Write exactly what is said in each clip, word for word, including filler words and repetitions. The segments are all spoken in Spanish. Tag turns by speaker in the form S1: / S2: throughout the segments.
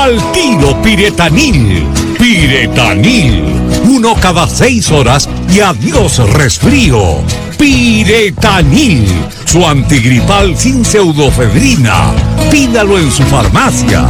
S1: Al tiro Piretanil. Piretanil. Uno cada seis horas y adiós resfrío. Piretanil. Su antigripal sin pseudofedrina. Pídalo en su farmacia.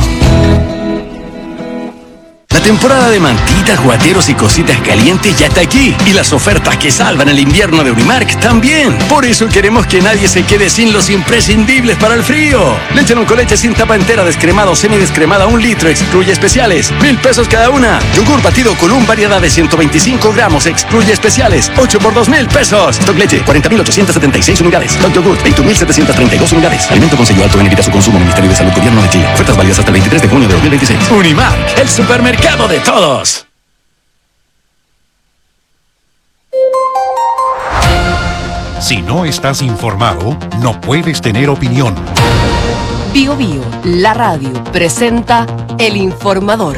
S2: La temporada de mantitas, guateros y cositas calientes ya está aquí. Y las ofertas que salvan el invierno de Unimark también. Por eso queremos que nadie se quede sin los imprescindibles para el frío. Leche con leche sin tapa entera, descremada o semidescremada, un litro, excluye especiales. Mil pesos cada una. Yogur batido con un variedad de ciento veinticinco gramos, excluye especiales. ocho por dos mil pesos. Stock leche, cuarenta mil ochocientas setenta y seis unidades. Stock yogur, veintiún mil setecientas treinta y dos unidades. Alimento con sello alto en evita su consumo. Ministerio de Salud, Gobierno de Chile. Ofertas válidas hasta el veintitrés de junio de dos mil veintiséis. Unimark, el supermercado de todos.
S3: Si no estás informado, no puedes tener opinión.
S4: Bio Bio, la radio, presenta El Informador.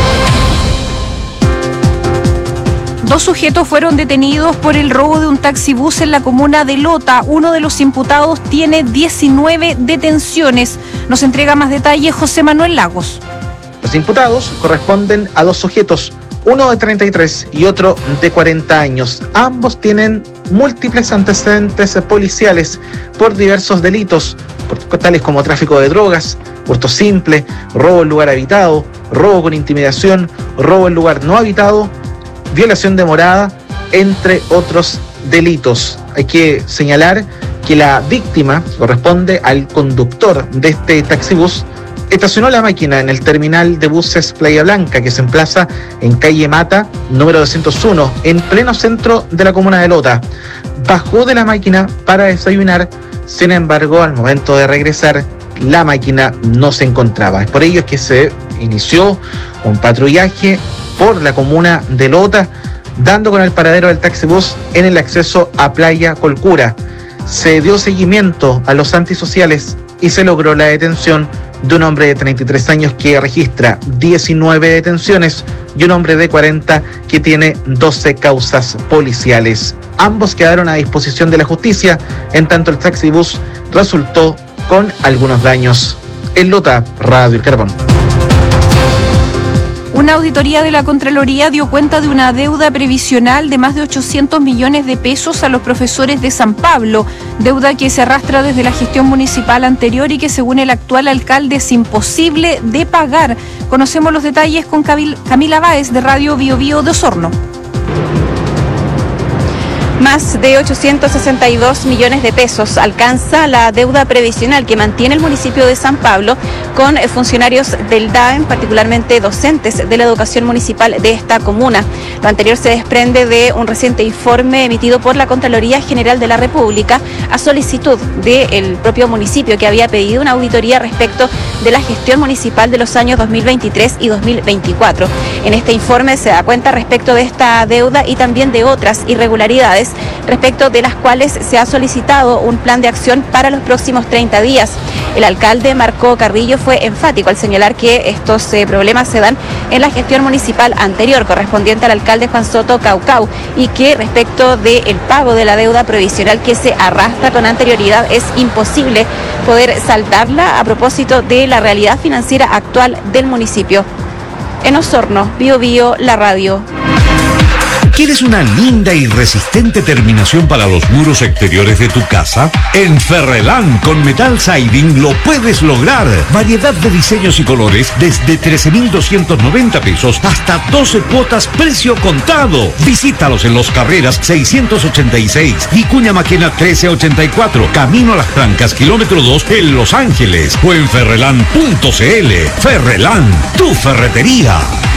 S4: Dos sujetos fueron detenidos por el robo de un taxibús en la comuna de Lota. Uno de los imputados tiene diecinueve detenciones. Nos entrega más detalles José Manuel Lagos.
S5: Los imputados corresponden a dos sujetos, uno de treinta y tres y otro de cuarenta años. Ambos tienen múltiples antecedentes policiales por diversos delitos, tales como tráfico de drogas, hurto simple, robo en lugar habitado, robo con intimidación, robo en lugar no habitado, violación de morada, entre otros delitos. Hay que señalar que la víctima corresponde al conductor de este taxibús. Estacionó la máquina en el terminal de buses Playa Blanca, que se emplaza en calle Mata, número doscientos uno, en pleno centro de la comuna de Lota. Bajó de la máquina para desayunar, sin embargo, al momento de regresar, la máquina no se encontraba. Es por ello que se inició un patrullaje por la comuna de Lota, dando con el paradero del taxibús en el acceso a Playa Colcura. Se dio seguimiento a los antisociales y se logró la detención de un hombre de treinta y tres años que registra diecinueve detenciones y un hombre de cuarenta que tiene doce causas policiales. Ambos quedaron a disposición de la justicia, en tanto el taxibús resultó con algunos daños. En Lota, Radio El Carbón.
S4: Una auditoría de la Contraloría dio cuenta de una deuda previsional de más de ochocientos millones de pesos a los profesores de San Pablo, deuda que se arrastra desde la gestión municipal anterior y que según el actual alcalde es imposible de pagar. Conocemos los detalles con Camila Báez de Radio Bio Bio de Osorno.
S6: Más de ochocientos sesenta y dos millones de pesos alcanza la deuda previsional que mantiene el municipio de San Pablo con funcionarios del D A E M, particularmente docentes de la educación municipal de esta comuna. Lo anterior se desprende de un reciente informe emitido por la Contraloría General de la República a solicitud del propio municipio, que había pedido una auditoría respecto de la gestión municipal de los años dos mil veintitrés y dos mil veinticuatro. En este informe se da cuenta respecto de esta deuda y también de otras irregularidades respecto de las cuales se ha solicitado un plan de acción para los próximos treinta días. El alcalde Marco Carrillo fue enfático al señalar que estos eh, problemas se dan en la gestión municipal anterior, correspondiente al alcalde Juan Soto Caucau, y que respecto del pago de la deuda provisional que se arrastra con anterioridad es imposible poder saldarla a propósito de la realidad financiera actual del municipio. En Osorno, Bio Bio, la radio.
S1: ¿Quieres una linda y resistente terminación para los muros exteriores de tu casa? En Ferrelán con Metal Siding lo puedes lograr. Variedad de diseños y colores desde trece mil doscientos noventa pesos hasta doce cuotas precio contado. Visítalos en Los Carreras seiscientos ochenta y seis, Vicuña Maquena trece ochenta y cuatro, Camino a las Trancas, kilómetro dos en Los Ángeles o en ferrelán punto cl. Ferrelán, tu ferretería.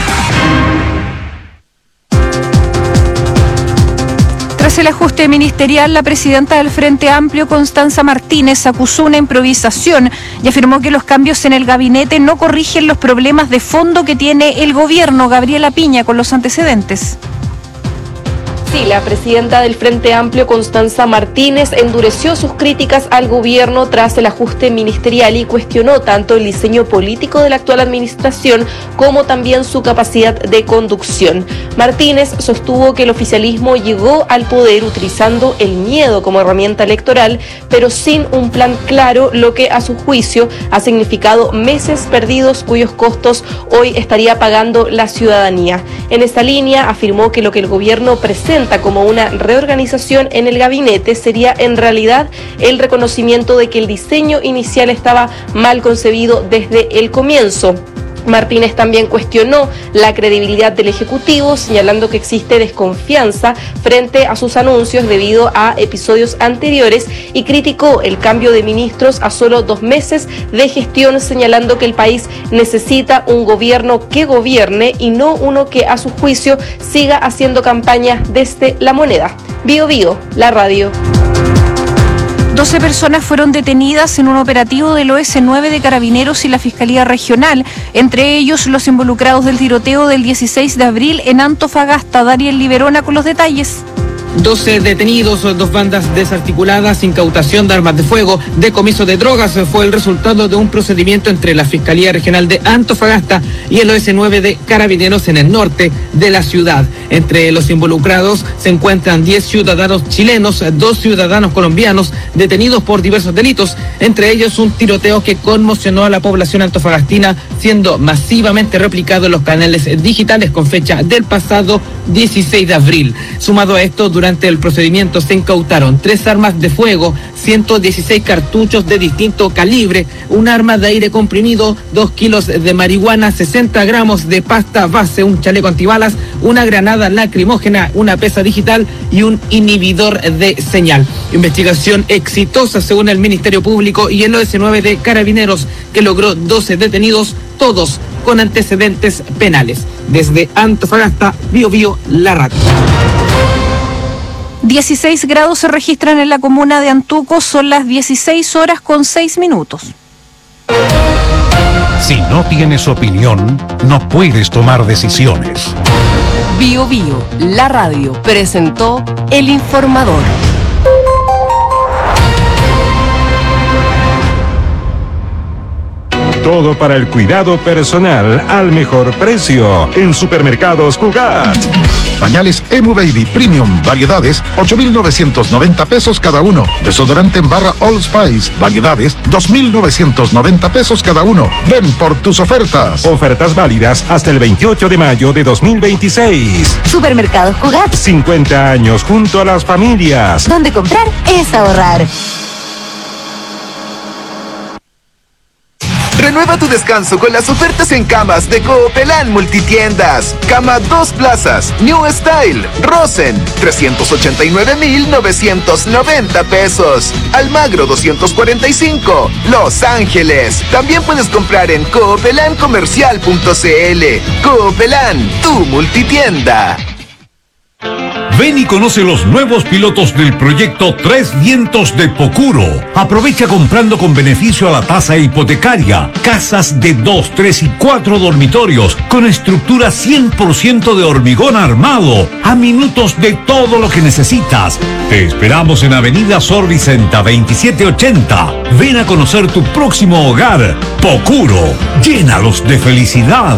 S4: Tras el ajuste ministerial, la presidenta del Frente Amplio, Constanza Martínez, acusó una improvisación y afirmó que los cambios en el gabinete no corrigen los problemas de fondo que tiene el gobierno. Gabriela Piña con los antecedentes.
S7: Sí, la presidenta del Frente Amplio, Constanza Martínez, endureció sus críticas al gobierno tras el ajuste ministerial y cuestionó tanto el diseño político de la actual administración como también su capacidad de conducción. Martínez sostuvo que el oficialismo llegó al poder utilizando el miedo como herramienta electoral, pero sin un plan claro, lo que a su juicio ha significado meses perdidos cuyos costos hoy estaría pagando la ciudadanía. En esta línea afirmó que lo que el gobierno presenta como una reorganización en el gabinete sería en realidad el reconocimiento de que el diseño inicial estaba mal concebido desde el comienzo. Martínez también cuestionó la credibilidad del Ejecutivo, señalando que existe desconfianza frente a sus anuncios debido a episodios anteriores y criticó el cambio de ministros a solo dos meses de gestión, señalando que el país necesita un gobierno que gobierne y no uno que a su juicio siga haciendo campaña desde la moneda. Bio Bio, la radio.
S4: doce personas fueron detenidas en un operativo del O S nueve de Carabineros y la Fiscalía Regional, entre ellos los involucrados del tiroteo del dieciséis de abril en Antofagasta. Dariel Liberona con los detalles.
S8: doce detenidos, dos bandas desarticuladas, incautación de armas de fuego, decomiso de drogas fue el resultado de un procedimiento entre la Fiscalía Regional de Antofagasta y el O S nueve de Carabineros en el norte de la ciudad. Entre los involucrados se encuentran diez ciudadanos chilenos, dos ciudadanos colombianos detenidos por diversos delitos, entre ellos un tiroteo que conmocionó a la población antofagastina, siendo masivamente replicado en los canales digitales con fecha del pasado dieciséis de abril. Sumado a esto, durante Durante el procedimiento se incautaron tres armas de fuego, ciento dieciséis cartuchos de distinto calibre, un arma de aire comprimido, dos kilos de marihuana, sesenta gramos de pasta base, un chaleco antibalas, una granada lacrimógena, una pesa digital y un inhibidor de señal. Investigación exitosa según el Ministerio Público y el O S nueve de Carabineros, que logró doce detenidos, todos con antecedentes penales. Desde Antofagasta, Bio Bio, la radio.
S4: dieciséis grados se registran en la comuna de Antuco, son las dieciséis horas con seis minutos.
S3: Si no tienes opinión, no puedes tomar decisiones.
S9: Bio Bio, la radio, presentó El Informador.
S10: Todo para el cuidado personal al mejor precio en Supermercados Cugat.
S11: Pañales Emu Baby Premium, variedades, ocho mil novecientos noventa pesos cada uno. Desodorante en barra All Spice, variedades, dos mil novecientos noventa pesos cada uno. Ven por tus ofertas.
S10: Ofertas válidas hasta el veintiocho de mayo de dos mil veintiséis.
S12: Supermercados Cugat.
S10: cincuenta años junto a las familias.
S12: Donde comprar es ahorrar.
S13: Renueva tu descanso con las ofertas en camas de Coopelán Multitiendas. Cama dos plazas, New Style, Rosen, trescientos ochenta y nueve mil novecientos noventa pesos. Almagro doscientos cuarenta y cinco, Los Ángeles. También puedes comprar en coopelan comercial punto c l. Coopelán, tu multitienda.
S1: Ven y conoce los nuevos pilotos del proyecto Tres Vientos de Pocuro. Aprovecha comprando con beneficio a la tasa hipotecaria. Casas de dos, tres y cuatro dormitorios con estructura cien por ciento de hormigón armado. A minutos de todo lo que necesitas. Te esperamos en Avenida Sor Vicenta veintisiete ochenta. Ven a conocer tu próximo hogar. Pocuro. Llénalos de felicidad.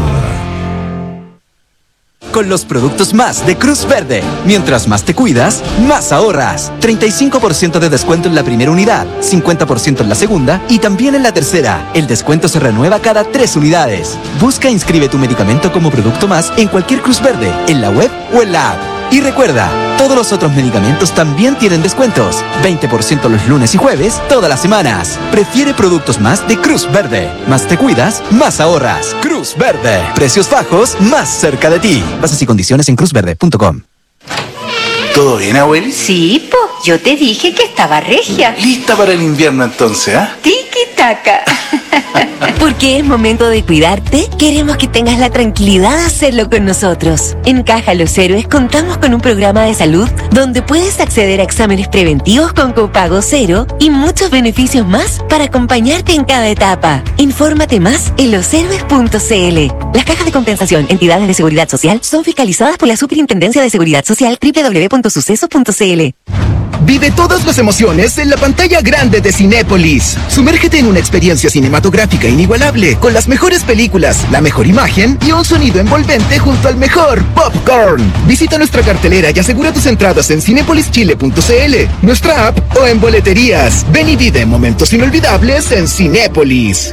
S14: Con los productos más de Cruz Verde. Mientras más te cuidas, más ahorras. treinta y cinco por ciento de descuento en la primera unidad, cincuenta por ciento en la segunda y también en la tercera. El descuento se renueva cada tres unidades. Busca e inscribe tu medicamento como producto más en cualquier Cruz Verde, en la web o en la app. Y recuerda, todos los otros medicamentos también tienen descuentos. veinte por ciento los lunes y jueves, todas las semanas. Prefiere productos más de Cruz Verde. Más te cuidas, más ahorras. Cruz Verde. Precios bajos, más cerca de ti. Bases y condiciones en cruz verde punto com.
S15: ¿Todo bien, abueli?
S12: Sí, po. Yo te dije que estaba regia.
S15: ¿Lista para el invierno entonces, ah?
S12: Tiki caca.
S16: Porque es momento de cuidarte, queremos que tengas la tranquilidad de hacerlo con nosotros. En Caja Los Héroes contamos con un programa de salud donde puedes acceder a exámenes preventivos con copago cero y muchos beneficios más para acompañarte en cada etapa. Infórmate más en los héroes punto c l. Las cajas de compensación, entidades de seguridad social, son fiscalizadas por la Superintendencia de Seguridad Social doble u doble u doble u punto suceso punto c l.
S17: Vive todas las emociones en la pantalla grande de Cinépolis. Sumérgete en una experiencia cinematográfica inigualable, con las mejores películas, la mejor imagen y un sonido envolvente junto al mejor popcorn. Visita nuestra cartelera y asegura tus entradas en cinépolis chile punto c l, nuestra app o en boleterías. Ven y vive momentos inolvidables en Cinépolis.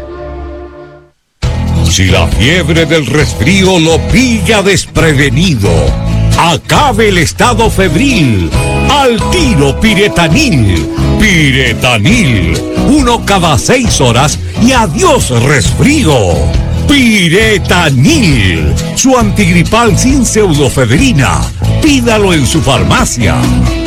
S1: Si la fiebre del resfrío lo pilla desprevenido, acabe el estado febril. Al tiro Piretanil. Piretanil. Uno cada seis horas y adiós resfrío. Piretanil. Su antigripal sin pseudofedrina. Pídalo en su farmacia.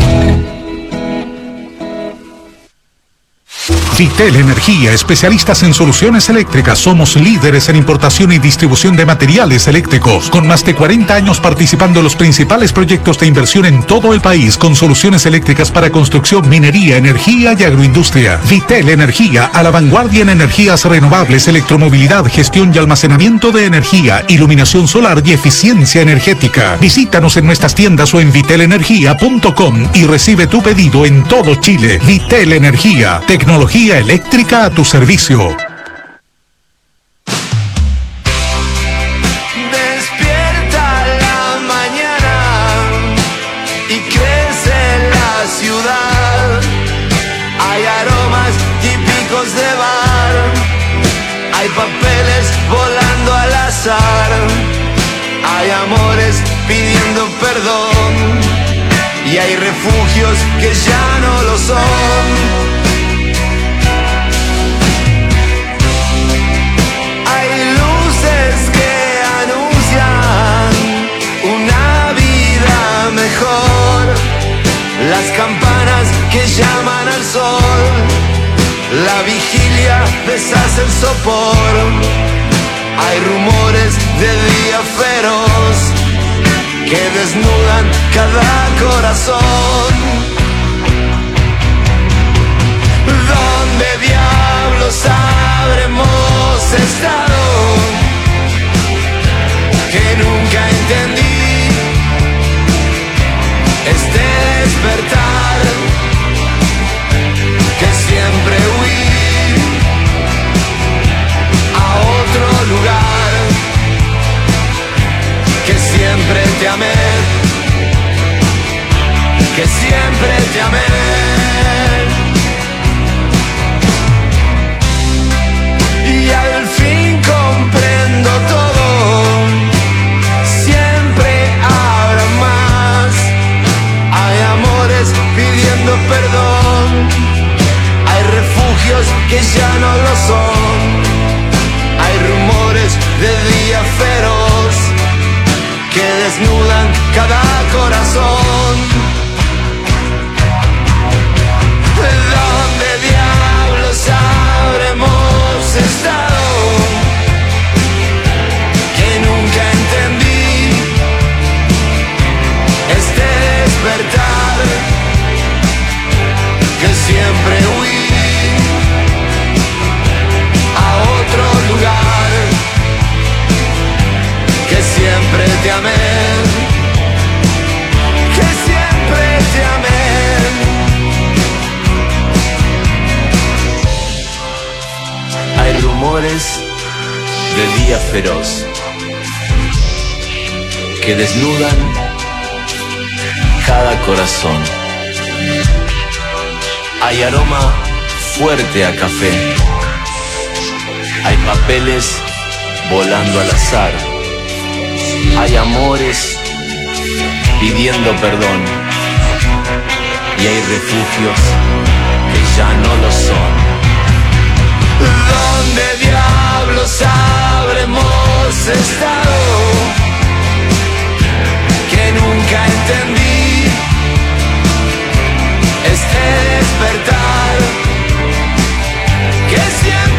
S18: Vitel Energía, especialistas en soluciones eléctricas. Somos líderes en importación y distribución de materiales eléctricos, con más de cuarenta años participando en los principales proyectos de inversión en todo el país, con soluciones eléctricas para construcción, minería, energía y agroindustria. Vitel Energía, a la vanguardia en energías renovables, electromovilidad, gestión y almacenamiento de energía, iluminación solar y eficiencia energética. Visítanos en nuestras tiendas o en vitel energía punto com y recibe tu pedido en todo Chile. Vitel Energía, tecnología eléctrica a tu servicio.
S19: Despierta la mañana y crece la ciudad. Hay aromas típicos de bar, hay papeles volando al azar, hay amores pidiendo perdón y hay refugios que ya no lo son. Las campanas que llaman al sol, la vigilia deshace el sopor. Hay rumores de día feroz que desnudan cada corazón. ¿Dónde diablos habremos estado? Que nunca entendí este despertar, que siempre huí a otro lugar, que siempre te amé, que siempre te amé. Y al fin comprendo todo, siempre habrá más. Hay amores pidiendo perdón, hay refugios que ya no lo son, hay rumores de día feroz que desnudan cada corazón. ¿Dónde diablos habremos estado? Que nunca entendí este despertar, que siempre huí a otro lugar, que siempre te amé, que siempre te amé. Hay rumores de día feroz que desnudan cada corazón. Hay aroma fuerte a café, hay papeles volando al azar, hay amores pidiendo perdón y hay refugios que ya no lo son. ¿Dónde diablos habremos estado? Que nunca entendí este despertar, que siempre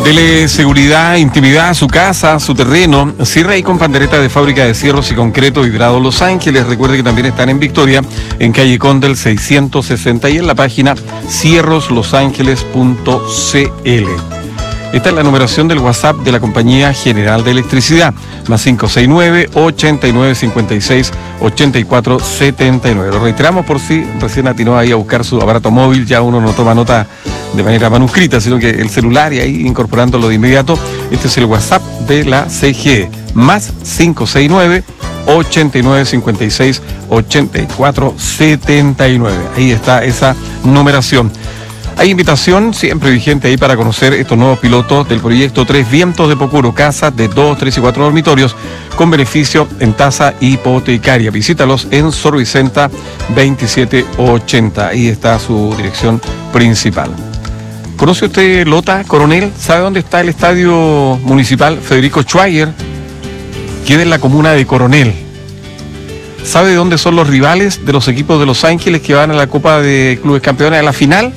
S20: Dele seguridad, intimidad a su casa, su terreno. Cierra ahí con pandereta de fábrica de cierros y concreto vibrado Los Ángeles. Recuerde que también están en Victoria, en calle Condel seiscientos sesenta y en la página cierros los ángeles punto c l. Esta es la numeración del WhatsApp de la Compañía General de Electricidad, más cinco seis nueve, ochenta y nueve, cincuenta y seis, ochenta y cuatro, setenta y nueve. Lo reiteramos por si recién atinó ahí a buscar su aparato móvil, ya uno no toma nota de manera manuscrita, sino que el celular y ahí incorporándolo de inmediato. Este es el WhatsApp de la C G E, más cinco seis nueve, ochenta y nueve, cincuenta y seis, ochenta y cuatro, setenta y nueve. Ahí está esa numeración. Hay invitación siempre vigente ahí para conocer estos nuevos pilotos del proyecto Tres Vientos de Pocuro, casas de dos, tres y cuatro dormitorios con beneficio en tasa hipotecaria. Visítalos en Sor Vicenta veintisiete ochenta. Ahí está su dirección principal. ¿Conoce usted Lota, Coronel? ¿Sabe dónde está el estadio municipal Federico Schweiger? Queda en la comuna de Coronel. ¿Sabe de dónde son los rivales de los equipos de Los Ángeles que van a la Copa de Clubes Campeones a la final?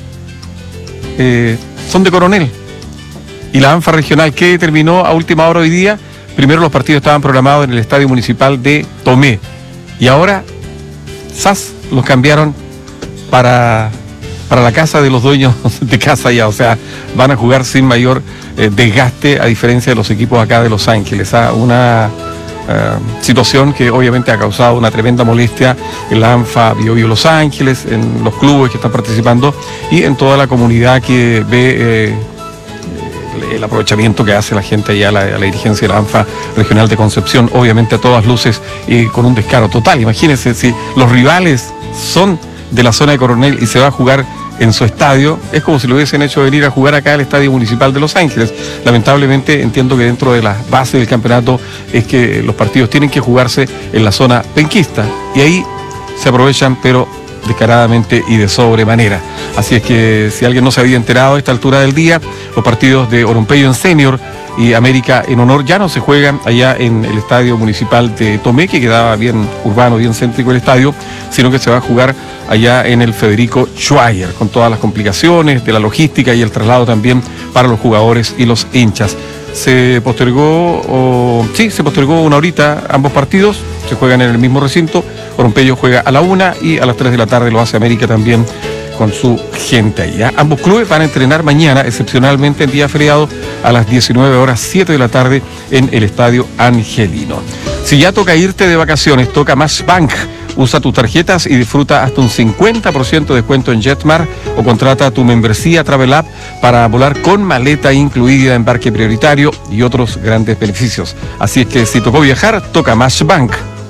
S20: Eh, son de Coronel. Y la ANFA regional, que determinó a última hora hoy día, primero los partidos estaban programados en el estadio municipal de Tomé y ahora S A S los cambiaron para, para la casa de los dueños de casa ya, o sea, van a jugar sin mayor eh, desgaste, a diferencia de los equipos acá de Los Ángeles. ¿Ah? Una Uh, situación que obviamente ha causado una tremenda molestia en la ANFA Bio Bio Los Ángeles, en los clubes que están participando y en toda la comunidad que ve eh, el aprovechamiento que hace la gente allá, la, la dirigencia de la ANFA regional de Concepción, obviamente a todas luces y con un descaro total. Imagínense, si los rivales son de la zona de Coronel y se va a jugar en su estadio, es como si lo hubiesen hecho venir a jugar acá al Estadio Municipal de Los Ángeles. Lamentablemente entiendo que dentro de las bases del campeonato es que los partidos tienen que jugarse en la zona penquista y ahí se aprovechan, pero descaradamente y de sobremanera. Así es que si alguien no se había enterado a esta altura del día, los partidos de Orompeyo en Senior y América en Honor ya no se juegan allá en el Estadio Municipal de Tomé, que quedaba bien urbano, bien céntrico el estadio, sino que se va a jugar allá en el Federico Schweiger, con todas las complicaciones de la logística y el traslado también para los jugadores y los hinchas. Se postergó, o, sí, se postergó una horita ambos partidos, se juegan en el mismo recinto. Orompeyo juega a la una y a las tres de la tarde lo hace América también con su gente allá. Ambos clubes van a entrenar mañana, excepcionalmente en día feriado, a las diecinueve horas siete de la tarde en el Estadio Angelino. Si ya toca irte de vacaciones, toca Más Bank. Usa tus tarjetas y disfruta hasta un cincuenta por ciento de descuento en Jetmar o contrata tu membresía Travel App para volar con maleta incluida, embarque prioritario y otros grandes beneficios. Así es que si tocó viajar, toca Más Bank.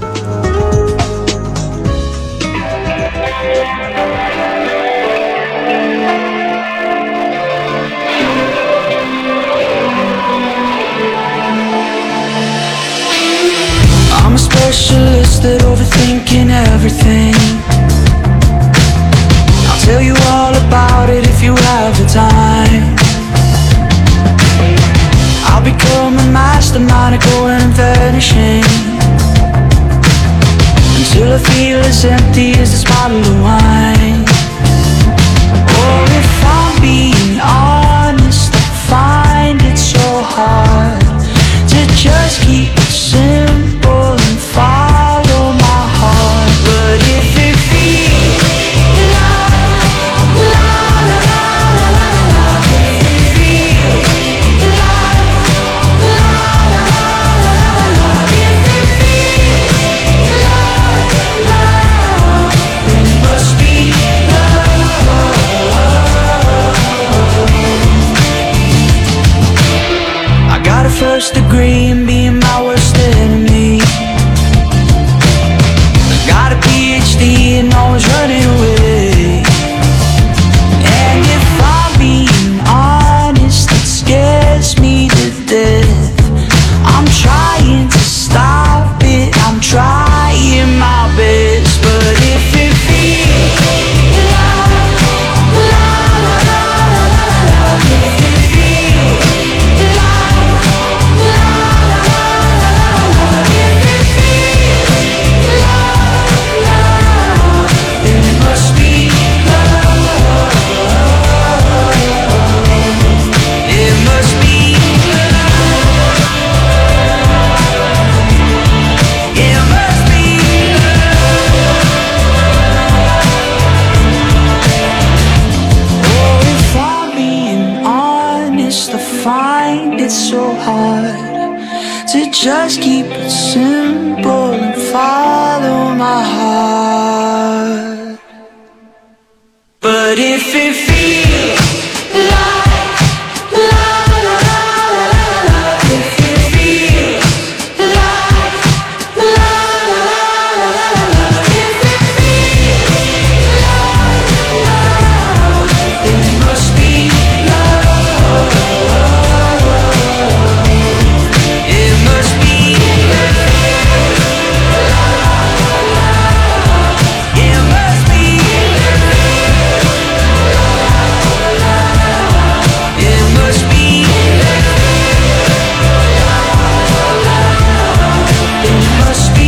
S19: Specialist at overthinking everything. I'll tell you all about it if you have the time. I'll become a mastermind of going and vanishing until I feel as empty as this bottle of wine. Oh, if I'm being honest, I find it so hard to just keep it simple and follow my heart. But if it feels la la la la la la, if it feels la la la la la, if it feels la la, then it must be just keep it simple and follow my heart. But if it feels like la la la la la, if it feels like la la la la la, if it feels like love, it must be love. It must be love. It must be It must be It must be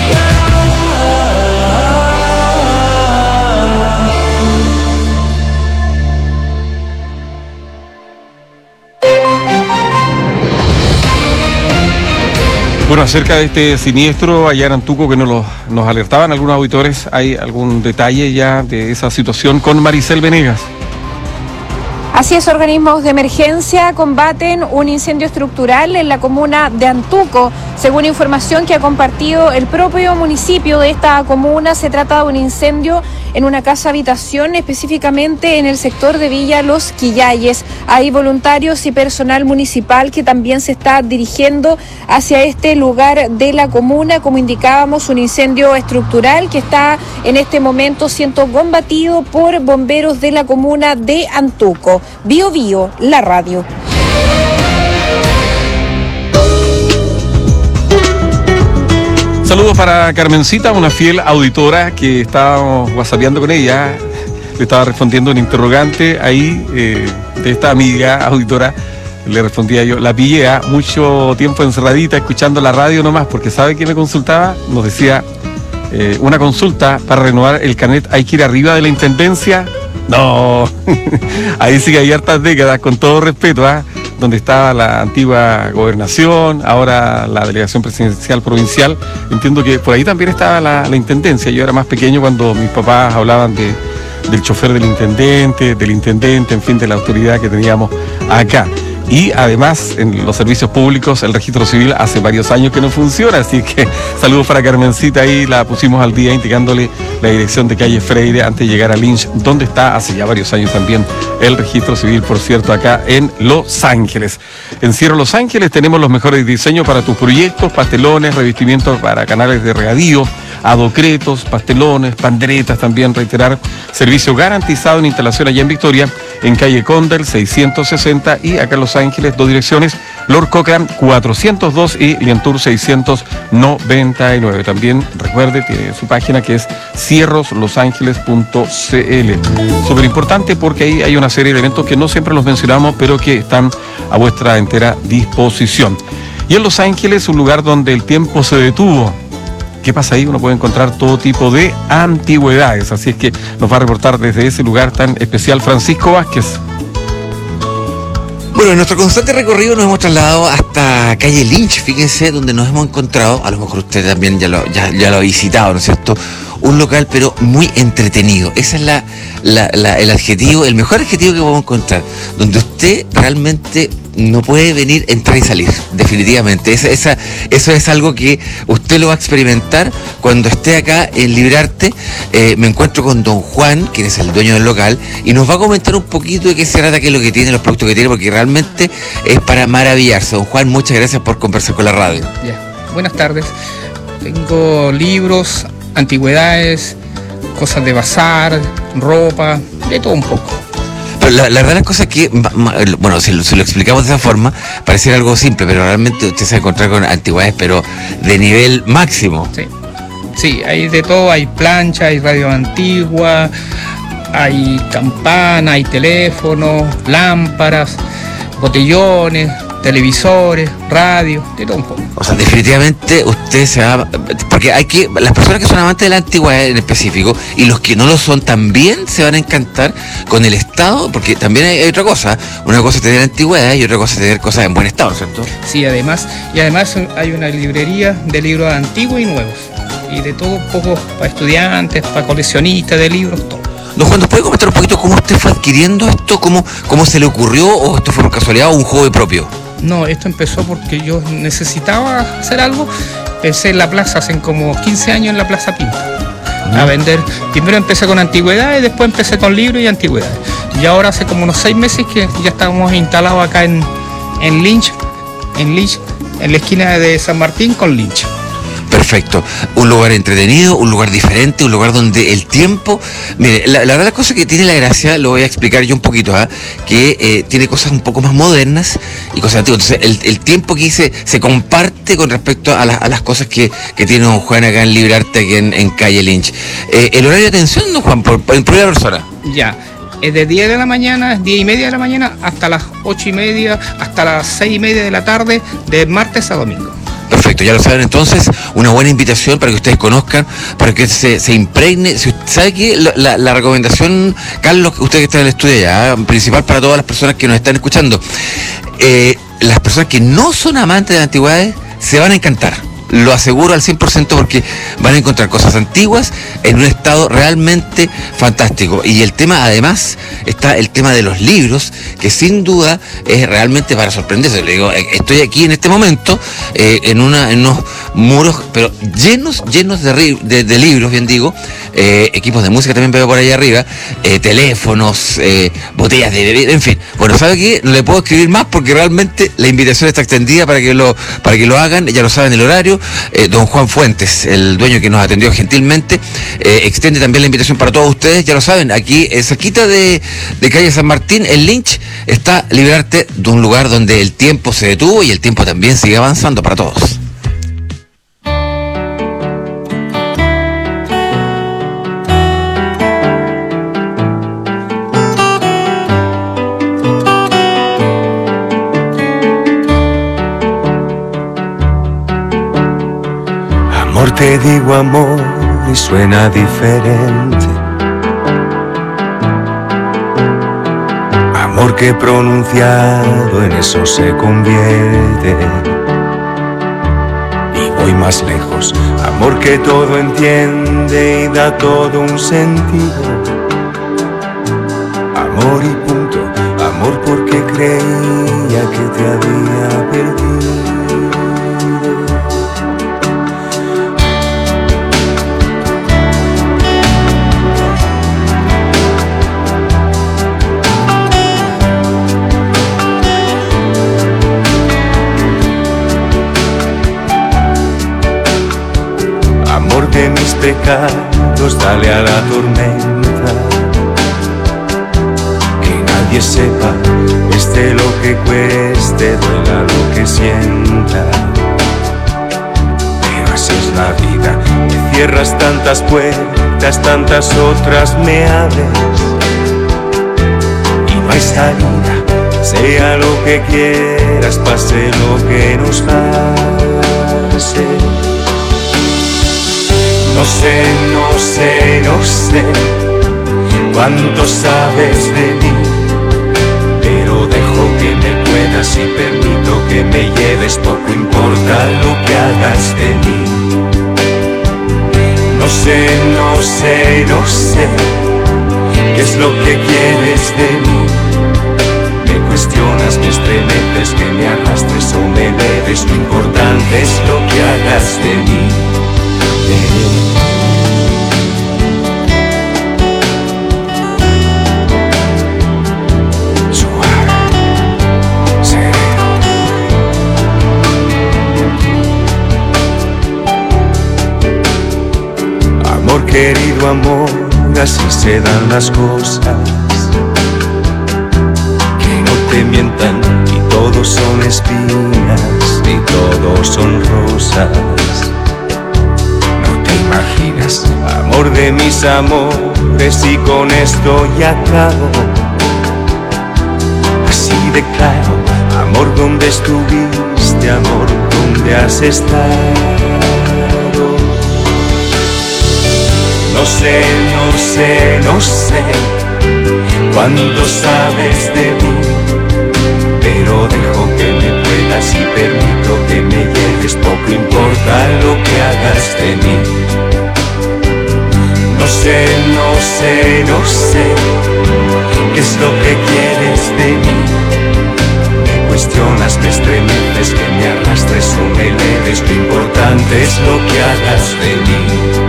S20: Bueno, acerca de este siniestro allá en Antuco que nos, lo- nos alertaban algunos auditores, ¿hay algún detalle ya de esa situación con Maricel Venegas?
S4: Así es, organismos de emergencia combaten un incendio estructural en la comuna de Antuco. Según información que ha compartido el propio municipio de esta comuna, se trata de un incendio en una casa habitación, específicamente en el sector de Villa Los Quillayes. Hay voluntarios y personal municipal que también se está dirigiendo hacia este lugar de la comuna. Como indicábamos, un incendio estructural que está en este momento siendo combatido por bomberos de la comuna de Antuco. Bio Bio, la radio.
S20: Saludos para Carmencita, una fiel auditora que estábamos whatsappeando con ella. Le estaba respondiendo un interrogante ahí eh, de esta amiga auditora. Le respondía yo, la pillé ¿eh? mucho tiempo encerradita escuchando la radio nomás, porque ¿sabe qué me consultaba? Nos decía, eh, una consulta para renovar el carnet, ¿hay que ir arriba de la intendencia? No, ahí sí que hay hartas décadas, con todo respeto, ¿ah? Donde estaba la antigua gobernación, ahora la delegación presidencial provincial. Entiendo que por ahí también estaba la, la intendencia. Yo era más pequeño cuando mis papás hablaban de, del chofer del intendente, del intendente, en fin, de la autoridad que teníamos acá. Y además, en los servicios públicos, el registro civil hace varios años que no funciona, así que saludos para Carmencita, ahí la pusimos al día indicándole la dirección de calle Freire antes de llegar a Lynch, donde está hace ya varios años también el registro civil, por cierto, acá en Los Ángeles. En Cierro Los Ángeles tenemos los mejores diseños para tus proyectos, pastelones, revestimientos para canales de regadío, adocretos, pastelones, panderetas también, reiterar, servicio garantizado en instalación allá en Victoria, en calle Condel seiscientos sesenta y acá en Los Ángeles, dos direcciones, Lord Cochrane cuatrocientos dos y Lientour seiscientos noventa y nueve. También recuerde, tiene su página que es cierros los ángeles punto c l. Súper importante porque ahí hay una serie de eventos que no siempre los mencionamos, pero que están a vuestra entera disposición. Y en Los Ángeles, un lugar donde el tiempo se detuvo. ¿Qué pasa ahí? Uno puede encontrar todo tipo de antigüedades, así es que nos va a reportar desde ese lugar tan especial Francisco Vázquez.
S21: Bueno, en nuestro constante recorrido nos hemos trasladado hasta calle Lynch, fíjense, donde nos hemos encontrado, a lo mejor usted también ya lo, ya, ya lo ha visitado, ¿no es cierto? Un local pero muy entretenido. Ese es la, la, la, el adjetivo, el mejor adjetivo que podemos encontrar, donde usted realmente no puede venir, entrar y salir, definitivamente. Esa, esa, eso es algo que usted lo va a experimentar cuando esté acá en Librarte. Eh, me encuentro con don Juan, quien es el dueño del local, y nos va a comentar un poquito de qué se trata, qué es lo que tiene, los productos que tiene, porque realmente es para maravillarse. Don Juan, muchas gracias por conversar con la radio.
S22: Ya. Buenas tardes. Tengo libros, antigüedades, cosas de bazar, ropa, de todo un poco.
S21: Pero la, la verdad es cosa que, bueno, si lo, si lo explicamos de esa forma, pareciera algo simple, pero realmente usted se va a encontrar con antigüedades, pero de nivel máximo.
S22: Sí, sí, hay de todo, hay plancha, hay radio antigua, hay campana, hay teléfonos, lámparas, botellones, televisores, radio, de todo un poco.
S21: O sea, definitivamente usted se va, porque hay que, las personas que son amantes de la antigüedad en específico y los que no lo son también se van a encantar con el estado, porque también hay, hay otra cosa, una cosa es tener antigüedad y otra cosa es tener cosas en buen estado, ¿cierto?
S22: Sí, además, y además hay una librería de libros antiguos y nuevos, y de todo un poco para estudiantes, para coleccionistas de libros, todo.
S21: Don Juan, ¿nos puede comentar un poquito cómo usted fue adquiriendo esto? ¿Cómo, cómo se le ocurrió? ¿O esto fue por casualidad o un hobby propio?
S22: No, esto empezó porque yo necesitaba hacer algo. Pensé en la plaza, hace como quince años en la Plaza Pinto, a vender. Primero empecé con antigüedades, después empecé con libros y antigüedades. Y ahora hace como unos seis meses que ya estamos instalados acá en, en Lynch, en Lynch, en la esquina de San Martín con Lynch.
S21: Perfecto. Un lugar entretenido, un lugar diferente, un lugar donde el tiempo... Mire, la, la verdad cosa que tiene la gracia, lo voy a explicar yo un poquito, ¿eh? que eh, tiene cosas un poco más modernas y cosas antiguas. Entonces, el, el tiempo aquí se, se comparte con respecto a, la, a las cosas que, que tiene don Juan acá en Librarte, aquí en, en calle Lynch. Eh, el horario de atención, don Juan, por, por primera persona.
S22: Ya. Es de diez de la mañana, diez y media de la mañana, hasta las ocho y media, hasta las seis y media de la tarde, de martes a domingo.
S21: Perfecto, ya lo saben entonces, una buena invitación para que ustedes conozcan, para que se, se impregne. Si, ¿sabe qué? La, la, la recomendación, Carlos, usted que está en el estudio ya, principal para todas las personas que nos están escuchando, eh, las personas que no son amantes de las antigüedades se van a encantar. Lo aseguro al cien por ciento porque van a encontrar cosas antiguas en un estado realmente fantástico. Y el tema, además, está el tema de los libros, que sin duda es realmente para sorprenderse. Le digo, estoy aquí en este momento eh, en, una, en unos muros, pero llenos, llenos de, de, de libros, bien digo, eh, equipos de música también veo por ahí arriba, eh, teléfonos, eh, botellas de bebida, en fin. Bueno, ¿sabe qué? No le puedo escribir más porque realmente la invitación está extendida para que lo, para que lo hagan, ya lo saben el horario. Eh, don Juan Fuentes, el dueño que nos atendió gentilmente, eh, extiende también la invitación para todos ustedes, ya lo saben, aquí eh, cerquita de, de calle San Martín, en Lynch, está Librarte, de un lugar donde el tiempo se detuvo y el tiempo también sigue avanzando para todos.
S2: Amor, te digo amor y suena diferente. Amor que pronunciado en eso se convierte. Y voy más lejos. Amor que todo entiende y da todo un sentido. Amor y punto. Amor porque creía que te había perdido. De mis pecados, dale a la tormenta. Que nadie sepa, cueste lo que cueste, duela lo que sienta. Pero así es la vida, me cierras tantas puertas, tantas otras me abres. Y no hay salida, sea lo que quieras, pase lo que nos pase. No sé, no sé, no sé cuánto sabes de mí, pero dejo que me puedas y permito que me lleves, poco importa lo que hagas de mí. No sé, no sé, no sé qué es lo que quieres de mí. Me cuestionas, me estremeces, que me arrastres o me eleves, lo importante es lo que hagas de mí. Amor, querido amor, así se dan las cosas. Que no te mientan, ni todos son espinas, ni todos son rosas. Imaginas, amor de mis amores, y con esto ya acabo. Así de claro, amor, ¿dónde estuviste? Amor, ¿dónde has estado? No sé, no sé, no sé cuánto sabes de mí, pero dejo que me puedas y permito que me lleves, poco importa lo que hagas de mí. No sé, no sé, no sé qué es lo que quieres de mí. Me cuesta cuestionas, me estremeces, que me arrastres o me eleves, lo importante es lo que hagas de mí.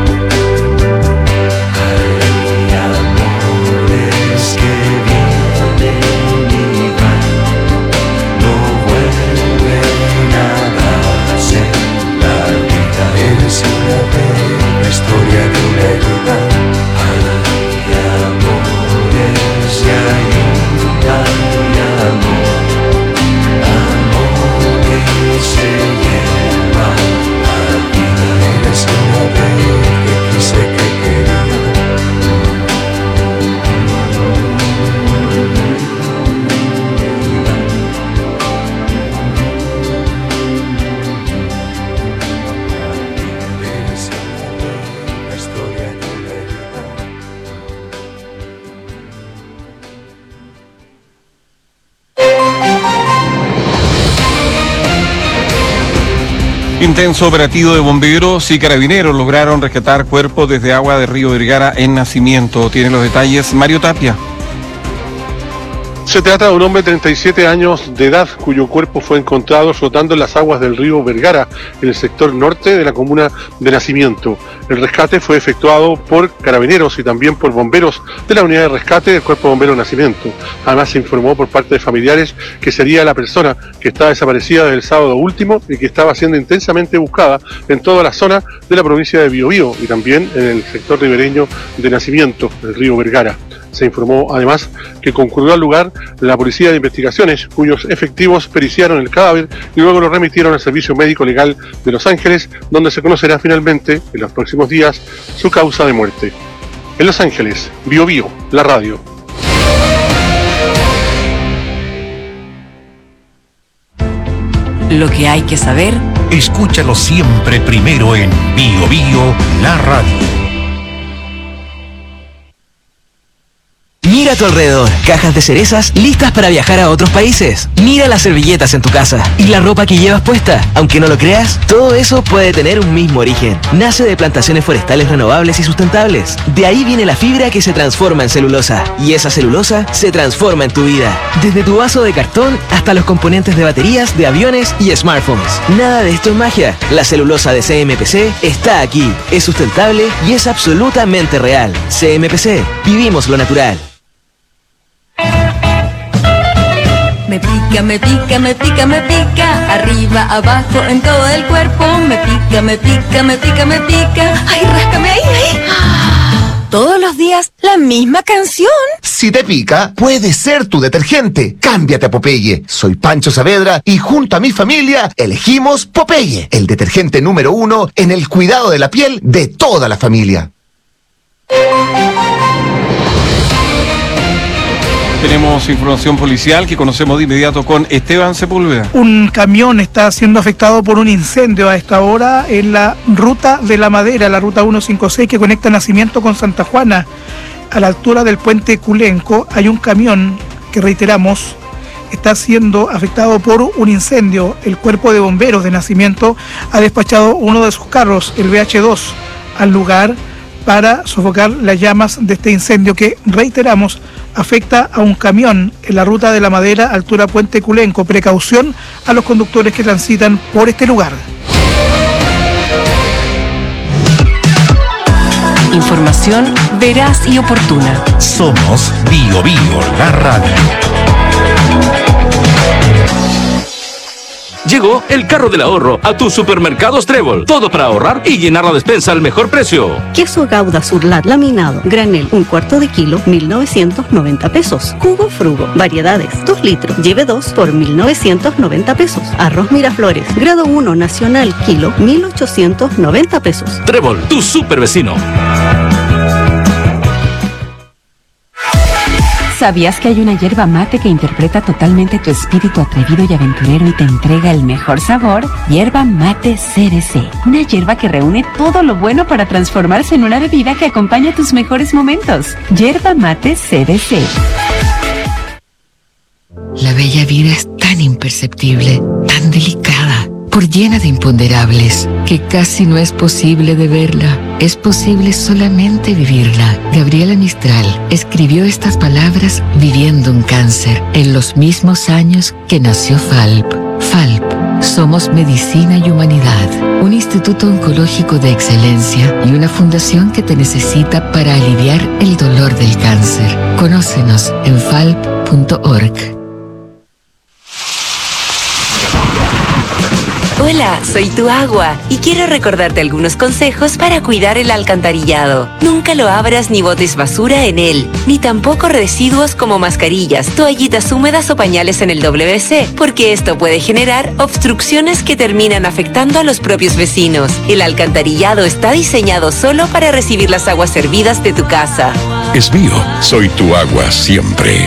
S2: Hay amores que vienen y van, no vuelven a darse. La vida es una bella historia de una herida. Hay amores y hay amor, amor que se lleva la vida. Eres una vez que quise que quería. Eres una bella historia de una herida.
S20: Intenso operativo de bomberos y carabineros lograron rescatar cuerpos desde agua de Río Vergara en Nacimiento. Tiene los detalles Mario Tapia.
S5: Se trata de un hombre de treinta y siete años de edad cuyo cuerpo fue encontrado flotando en las aguas del río Vergara, en el sector norte de la comuna de Nacimiento. El rescate fue efectuado por carabineros y también por bomberos de la unidad de rescate del Cuerpo Bombero Nacimiento. Además se informó por parte de familiares que sería la persona que estaba desaparecida desde el sábado último y que estaba siendo intensamente buscada en toda la zona de la provincia de Biobío y también en el sector ribereño de Nacimiento, el río Vergara. Se informó además que concurrió al lugar la Policía de Investigaciones, cuyos efectivos periciaron el cadáver y luego lo remitieron al Servicio Médico Legal de Los Ángeles, donde se conocerá finalmente, en los próximos días, su causa de muerte. En Los Ángeles, Biobío, la radio.
S9: Lo que hay que saber,
S3: escúchalo siempre primero en Bio Bio, la radio.
S6: Mira a tu alrededor, cajas de cerezas listas para viajar a otros países. Mira las servilletas en tu casa y la ropa que llevas puesta. Aunque no lo creas, todo eso puede tener un mismo origen. Nace de plantaciones forestales renovables y sustentables. De ahí viene la fibra que se transforma en celulosa. Y esa celulosa se transforma en tu vida. Desde tu vaso de cartón hasta los componentes de baterías, de aviones y smartphones. Nada de esto es magia. La celulosa de C M P C está aquí. Es sustentable y es absolutamente real. C M P C. Vivimos lo natural.
S23: Me pica, me pica, me pica, me pica, arriba, abajo, en todo el cuerpo. Me pica, me pica, me pica, me pica. Ay, ráscame ahí, ahí. Todos los días, la misma canción.
S17: Si te pica, puede ser tu detergente. Cámbiate a Popeye. Soy Pancho Saavedra y junto a mi familia elegimos Popeye, el detergente número uno en el cuidado de la piel de toda la familia.
S20: Tenemos información policial que conocemos de inmediato con Esteban Sepúlveda.
S24: Un camión está siendo afectado por un incendio a esta hora en la ruta de la Madera, la ruta ciento cincuenta y seis que conecta Nacimiento con Santa Juana. A la altura del puente Culenco hay un camión que, reiteramos, está siendo afectado por un incendio. El cuerpo de bomberos de Nacimiento ha despachado uno de sus carros, el B H dos, al lugar para sofocar las llamas de este incendio que, reiteramos, afecta a un camión en la ruta de la Madera, altura Puente Culenco. Precaución a los conductores que transitan por este lugar.
S9: información veraz y oportuna.
S3: Somos Bio Bio, la radio.
S25: Llegó el carro del ahorro a tus supermercados Trébol. Todo para ahorrar y llenar la despensa al mejor precio.
S26: Queso Gouda Surlat laminado, granel, un cuarto de kilo, mil novecientos noventa pesos. Jugo Frugo, variedades, dos litros, lleve dos por mil novecientos noventa pesos. Arroz Miraflores, grado uno nacional, kilo, mil ochocientos noventa pesos.
S25: Trébol, tu super vecino.
S27: ¿Sabías que hay una hierba mate que interpreta totalmente tu espíritu atrevido y aventurero y te entrega el mejor sabor? Hierba mate C D C. Una hierba que reúne todo lo bueno para transformarse en una bebida que acompaña tus mejores momentos. Hierba mate C D C.
S28: La bella vida es tan imperceptible, tan delicada,
S7: por llena de imponderables, que casi no es posible de verla, es posible solamente vivirla. Gabriela Mistral escribió estas palabras viviendo un cáncer, en los mismos años que nació Falp. Falp, somos medicina y humanidad, un instituto oncológico de excelencia y una fundación que te necesita para aliviar el dolor del cáncer. Conócenos en falp punto org.
S16: Hola, soy tu agua y quiero recordarte algunos consejos para cuidar el alcantarillado. Nunca lo abras ni botes basura en él, ni tampoco residuos como mascarillas, toallitas húmedas o pañales en el W C, porque esto puede generar obstrucciones que terminan afectando a los propios vecinos. El alcantarillado está diseñado solo para recibir las aguas servidas de tu casa.
S8: Es mío, soy tu agua siempre.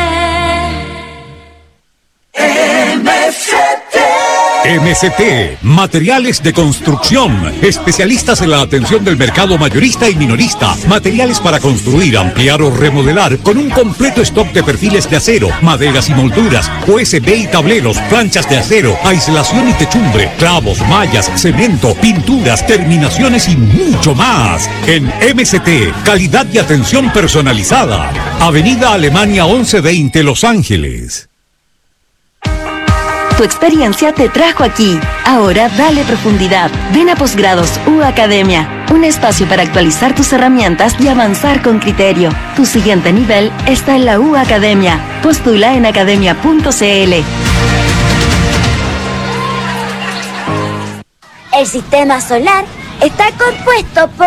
S1: M C T, Materiales de Construcción, especialistas en la atención del mercado mayorista y minorista, materiales para construir, ampliar o remodelar, con un completo stock de perfiles de acero, maderas y molduras, U S B y tableros, planchas de acero, aislación y techumbre, clavos, mallas, cemento, pinturas, terminaciones y mucho más. En M C T, calidad y atención personalizada. Avenida Alemania once veinte, Los Ángeles.
S10: Tu experiencia te trajo aquí. Ahora dale profundidad. Ven a Posgrados U Academia, un espacio para actualizar tus herramientas y avanzar con criterio. Tu siguiente nivel está en la U Academia. Postula en academia punto c l.
S12: El sistema solar está compuesto por...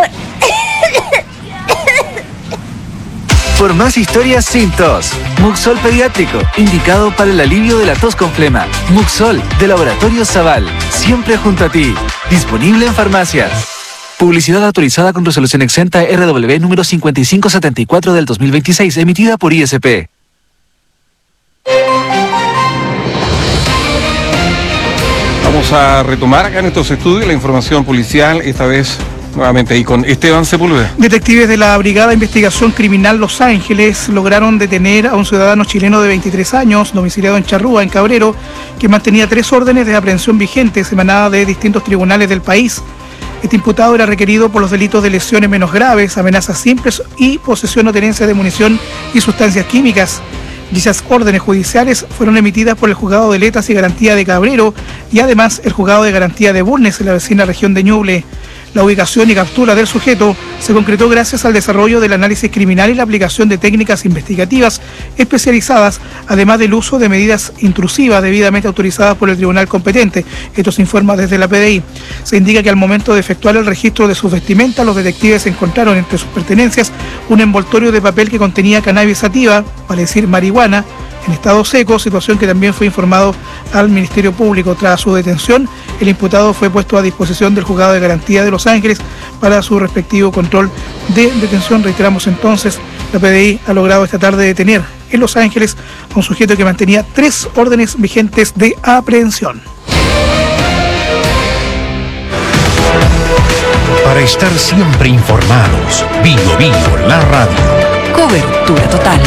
S11: Por más historias sin tos. Muxol Pediátrico, indicado para el alivio de la tos con flema. Muxol, de Laboratorio Zaval, siempre junto a ti. Disponible en farmacias. Publicidad autorizada con resolución exenta R W número cincuenta y cinco setenta y cuatro del dos mil veintiséis, emitida por I S P.
S20: Vamos a retomar acá en estos estudios la información policial, esta vez nuevamente ahí con Esteban Sepúlveda.
S24: Detectives de la Brigada de Investigación Criminal Los Ángeles lograron detener a un ciudadano chileno de veintitrés años, domiciliado en Charrúa, en Cabrero, que mantenía tres órdenes de aprehensión vigentes emanadas de distintos tribunales del país. Este imputado era requerido por los delitos de lesiones menos graves, amenazas simples y posesión o tenencia de munición y sustancias químicas. Dichas órdenes judiciales fueron emitidas por el Juzgado de Letras y Garantía de Cabrero y además el Juzgado de Garantía de Bulnes en la vecina región de Ñuble. La ubicación y captura del sujeto se concretó gracias al desarrollo del análisis criminal y la aplicación de técnicas investigativas especializadas, además del uso de medidas intrusivas debidamente autorizadas por el tribunal competente. Esto se informa desde la P D I. Se indica que al momento de efectuar el registro de sus vestimentas, los detectives encontraron entre sus pertenencias un envoltorio de papel que contenía cannabis sativa, para decir marihuana, en estado seco, situación que también fue informado al Ministerio Público. Tras su detención, el imputado fue puesto a disposición del Juzgado de Garantía de Los Ángeles para su respectivo control de detención. Reiteramos entonces, la P D I ha logrado esta tarde detener en Los Ángeles a un sujeto que mantenía tres órdenes vigentes de aprehensión.
S3: Para estar siempre informados, Bio Bio, la radio.
S9: Cobertura total.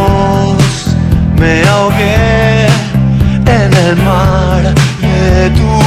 S19: Me ahogué en el mar de tu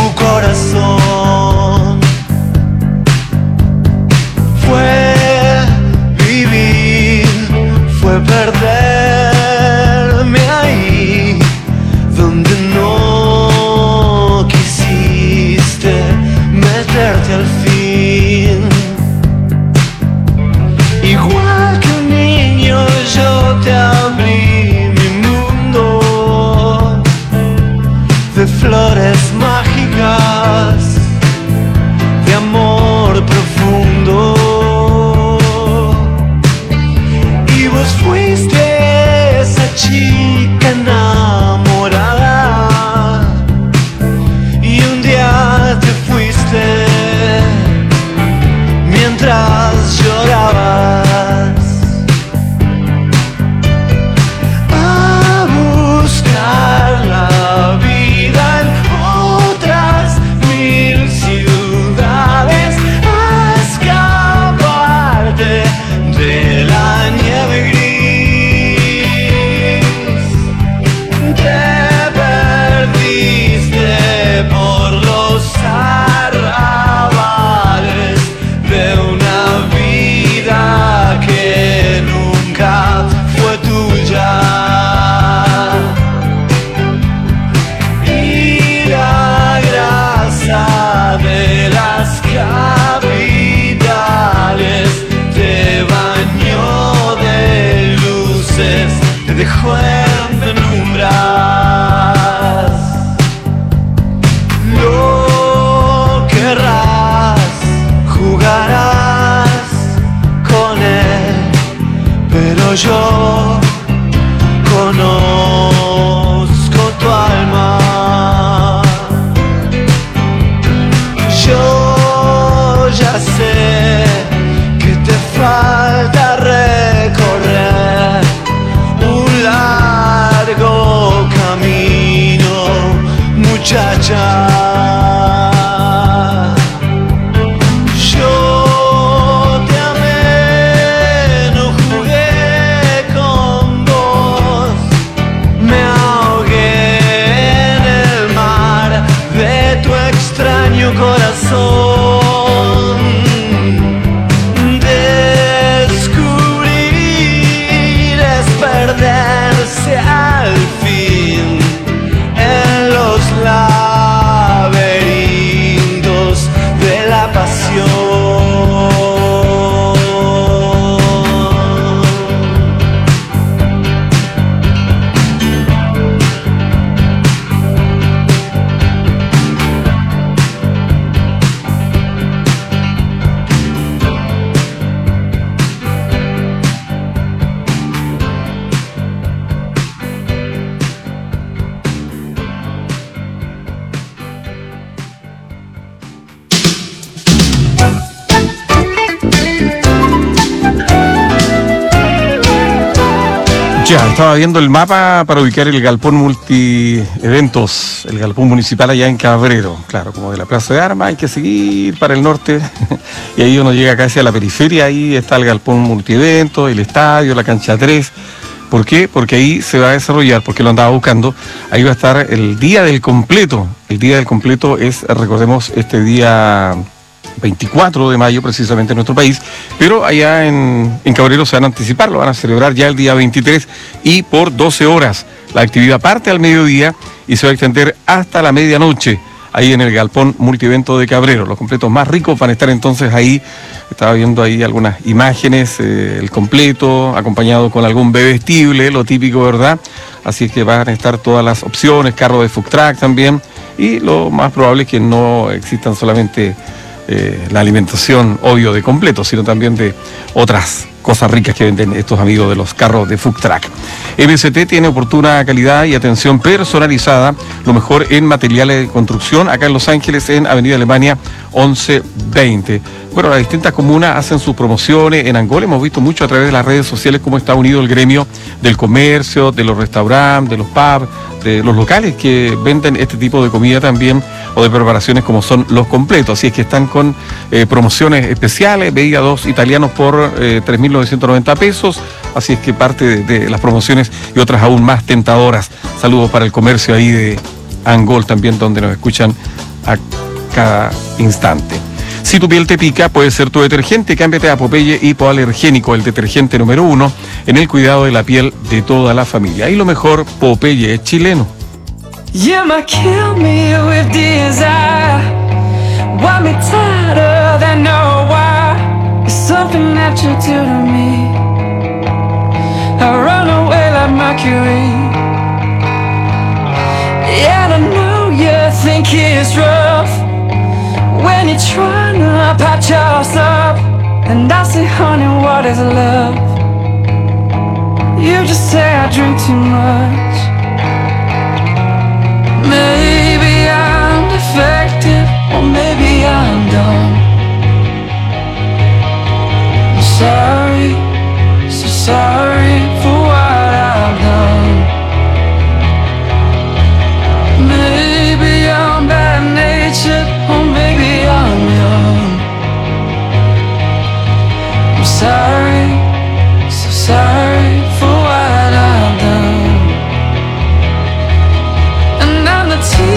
S19: te dejo en penumbras. Lo querrás, jugarás con él, pero yo conozco tu alma. Yo ya sé que te falta recorrer un largo camino, muchacha. Yo te amé, no jugué con vos, me ahogué en el mar de tu extraño corazón. Descubrir es perderse al fin en los laberintos de la pasión.
S20: Ya, estaba viendo el mapa para ubicar el galpón multi-eventos, el galpón municipal allá en Cabrero. Claro, como de la Plaza de Armas hay que seguir para el norte y ahí uno llega casi a la periferia, ahí está el galpón multi-eventos, el estadio, la cancha tres. ¿Por qué? Porque ahí se va a desarrollar, porque lo andaba buscando, ahí va a estar el Día del Completo. El Día del Completo es, recordemos, este día veinticuatro de mayo precisamente en nuestro país, pero allá en, en Cabrero se van a anticipar, lo van a celebrar ya el día veintitrés y por doce horas. La actividad parte al mediodía y se va a extender hasta la medianoche, ahí en el galpón multievento de Cabrero. Los completos más ricos van a estar entonces ahí. Estaba viendo ahí algunas imágenes, eh, el completo acompañado con algún bebestible, lo típico, ¿verdad? Así es que van a estar todas las opciones, carro de food truck también, y lo más probable es que no existan solamente Eh, la alimentación, obvio, de completo, sino también de otras cosas ricas que venden estos amigos de los carros de food truck. M S T tiene oportuna calidad y atención personalizada, lo mejor en materiales de construcción, acá en Los Ángeles, en Avenida Alemania once veinte. Bueno, las distintas comunas hacen sus promociones. En Angola hemos visto mucho a través de las redes sociales cómo está unido el gremio del comercio, de los restaurantes, de los pubs, de los locales que venden este tipo de comida también, o de preparaciones como son los completos. Así es que están con eh, promociones especiales, veía dos italianos por eh, tres mil novecientos noventa pesos, así es que parte de, de las promociones y otras aún más tentadoras. Saludos para el comercio ahí de Angol también, donde nos escuchan a cada instante. Si tu piel te pica, puede ser tu detergente. Cámbiate a Popeye Hipoalergénico, el detergente número uno en el cuidado de la piel de toda la familia. Y lo mejor, Popeye es chileno.
S19: You might kill me with desire. Want me tighter than no why. It's something that you do to me. I run away like Mercury. Yeah, I know you think it's rough when you're trying to patch us up. And I say, honey, what is love? You just say I drink too much. Maybe I'm defective, or maybe I'm dumb. I'm sorry, so sorry for what I've done. Maybe I'm bad-natured, or maybe I'm young. I'm sorry, so sorry for what I've done. And I'm the teacher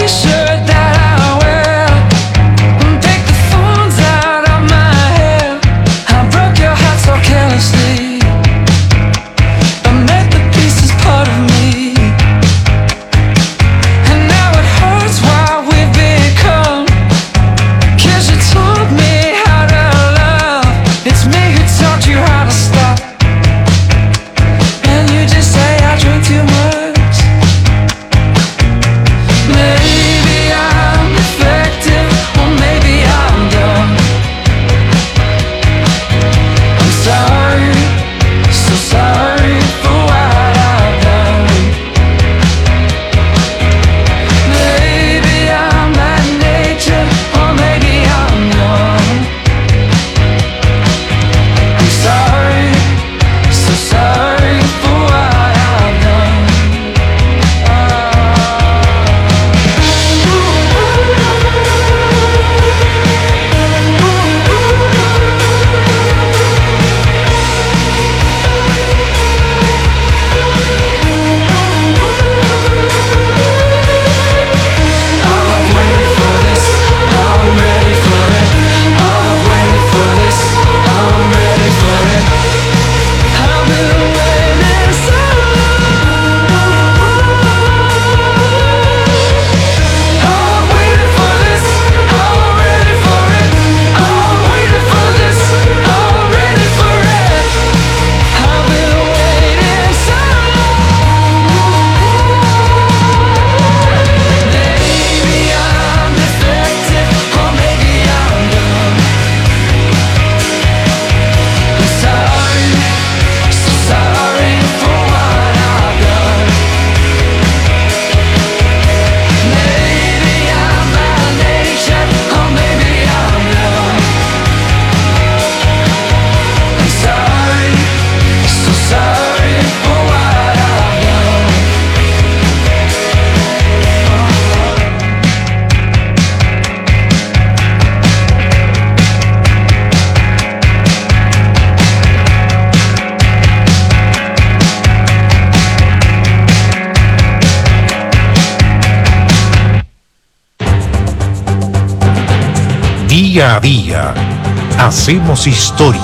S3: Día a día hacemos historia.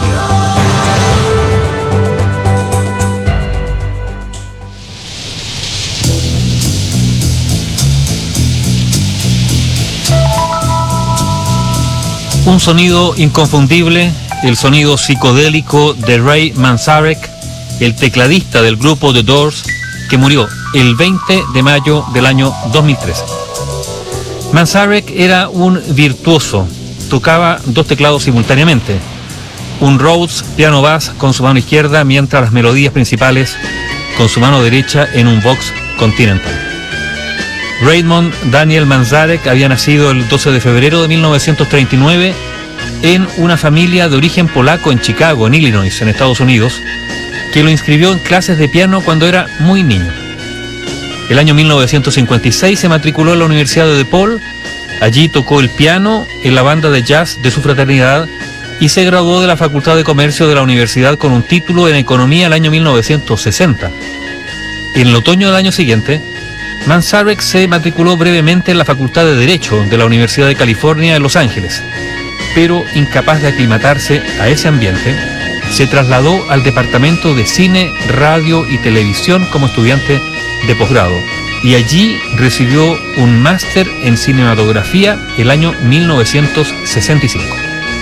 S4: Un sonido inconfundible, el sonido psicodélico de Ray Manzarek, el tecladista del grupo The Doors, que murió el veinte de mayo del año dos mil trece. Manzarek era un virtuoso, tocaba dos teclados simultáneamente, un Rhodes piano bass con su mano izquierda, mientras las melodías principales con su mano derecha en un Vox Continental. Raymond Daniel Manzarek había nacido el doce de febrero de mil novecientos treinta y nueve en una familia de origen polaco en Chicago, en Illinois, en Estados Unidos, que lo inscribió en clases de piano cuando era muy niño. El año mil novecientos cincuenta y seis se matriculó en la Universidad de DePaul. Allí tocó el piano en la banda de jazz de su fraternidad y se graduó de la Facultad de Comercio de la universidad con un título en Economía el año mil novecientos sesenta. En el otoño del año siguiente, Manzarek se matriculó brevemente en la Facultad de Derecho de la Universidad de California en Los Ángeles, pero incapaz de aclimatarse a ese ambiente, se trasladó al departamento de cine, radio y televisión como estudiante de posgrado, y allí recibió un máster en cinematografía el año mil novecientos sesenta y cinco.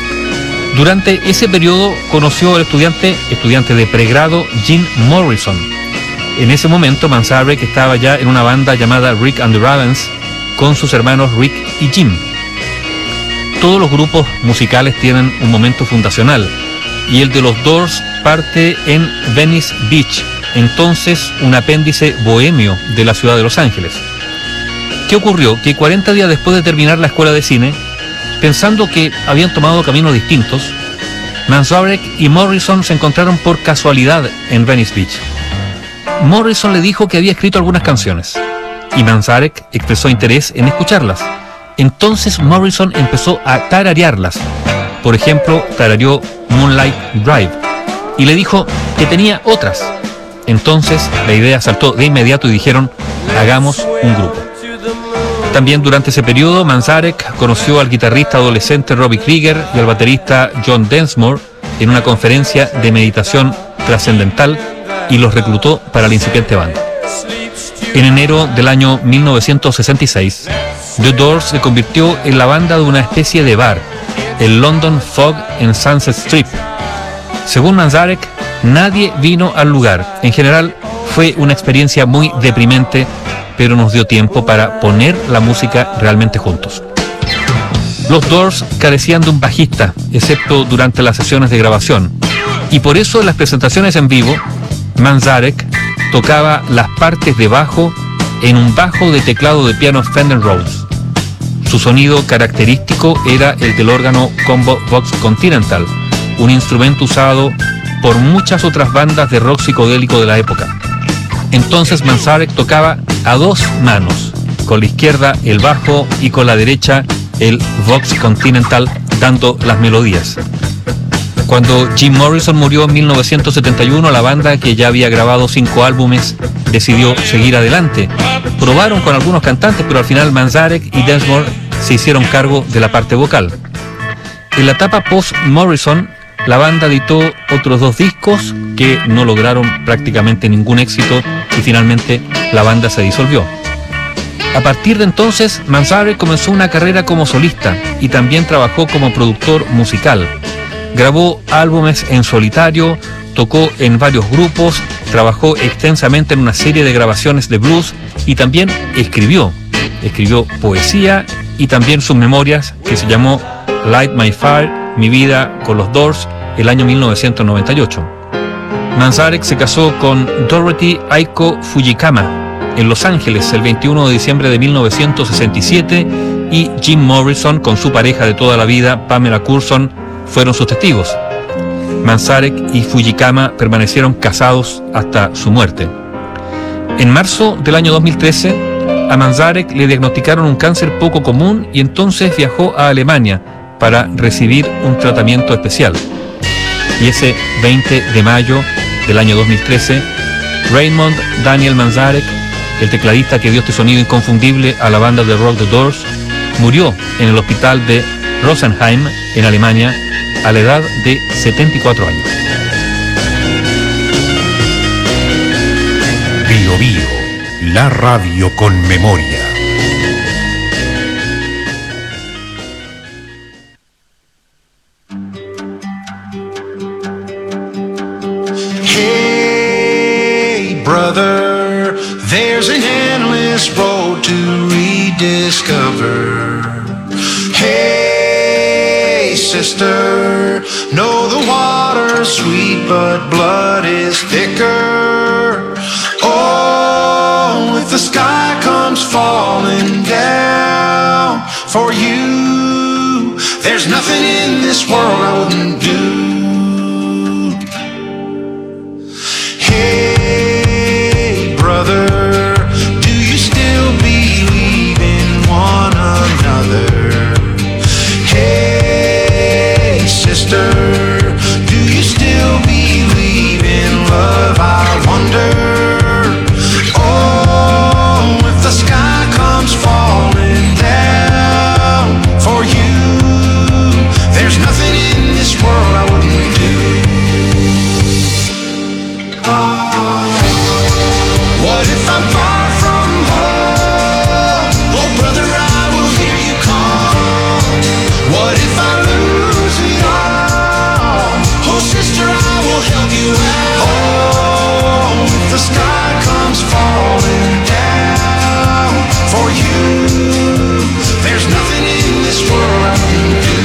S4: Durante ese periodo conoció al estudiante, estudiante de pregrado Jim Morrison. En ese momento Manzarek estaba ya en una banda llamada Rick and the Ravens con sus hermanos Rick y Jim. Todos los grupos musicales tienen un momento fundacional, y el de los Doors parte en Venice Beach, entonces un apéndice bohemio de la ciudad de Los Ángeles. ¿Qué ocurrió? Que cuarenta días después de terminar la escuela de cine, pensando que habían tomado caminos distintos, Manzarek y Morrison se encontraron por casualidad en Venice Beach. Morrison le dijo que había escrito algunas canciones, y Manzarek expresó interés en escucharlas. Entonces Morrison empezó a tararearlas. Por ejemplo, tarareó Moonlight Drive, y le dijo que tenía otras. Entonces la idea saltó de inmediato y dijeron, hagamos un grupo. También durante ese periodo, Manzarek conoció al guitarrista adolescente Robbie Krieger y al baterista John Densmore en una conferencia de meditación trascendental y los reclutó para la incipiente banda. En enero del año mil novecientos sesenta y seis, The Doors se convirtió en la banda de una especie de bar, el London Fog en Sunset Strip. Según Manzarek, nadie vino al lugar. En general, fue una experiencia muy deprimente, pero nos dio tiempo para poner la música realmente juntos. Los Doors carecían de un bajista, excepto durante las sesiones de grabación, y por eso en las presentaciones en vivo, Manzarek tocaba las partes de bajo en un bajo de teclado de piano Fender Rhodes. Su sonido característico era el del órgano Combo Vox Continental, un instrumento usado por muchas otras bandas de rock psicodélico de la época. Entonces Manzarek tocaba a dos manos, con la izquierda el bajo y con la derecha el Vox Continental, dando las melodías. Cuando Jim Morrison murió en mil novecientos setenta y uno, la banda, que ya había grabado cinco álbumes, decidió seguir adelante. Probaron con algunos cantantes, pero al final Manzarek y Densmore se hicieron cargo de la parte vocal. En la etapa post-Morrison, la banda editó otros dos discos que no lograron prácticamente ningún éxito y finalmente la banda se disolvió. A partir de entonces, Manzarek comenzó una carrera como solista y también trabajó como productor musical. Grabó álbumes en solitario, tocó en varios grupos, trabajó extensamente en una serie de grabaciones de blues y también escribió. Escribió poesía y también sus memorias, que se llamó Light My Fire, Mi vida con los Doors, el año mil novecientos noventa y ocho. Manzarek se casó con Dorothy Aiko Fujikama en Los Ángeles el veintiuno de diciembre de mil novecientos sesenta y siete y Jim Morrison, con su pareja de toda la vida, Pamela Curson, fueron sus testigos. Manzarek y Fujikama permanecieron casados hasta su muerte. En marzo del año dos mil trece, a Manzarek le diagnosticaron un cáncer poco común y entonces viajó a Alemania para recibir un tratamiento especial. Y ese veinte de mayo del año dos mil trece, Raymond Daniel Manzarek, el tecladista que dio este sonido inconfundible a la banda de rock The Doors, murió en el hospital de Rosenheim, en Alemania, a la edad de setenta y cuatro años.
S3: Bio Bio, la radio con memoria.
S2: Hey, brother, there's an endless road to rediscover. Hey, sister, know the water's sweet, but blood is thicker. Oh, if the sky comes falling down for you, there's nothing in this world I wouldn't do. Hey, brother, do you still believe in one another? Hey, sister, do you still believe in love? I wonder. Oh, if the sky comes falling down for you, there's nothing in this world I wouldn't do. What if I'm far from home? Oh, brother, I will hear you call. What if I lose it all? Oh, sister, I will help you out. Oh, if the sky comes falling down for you, there's nothing in this world I can do.